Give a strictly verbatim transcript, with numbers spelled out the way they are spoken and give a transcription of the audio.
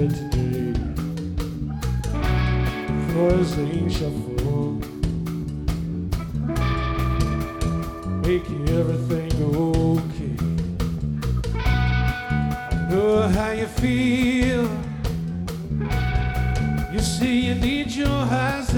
here today. For his name shall fall, make everything okay. I know how you feel. You see, you need your eyes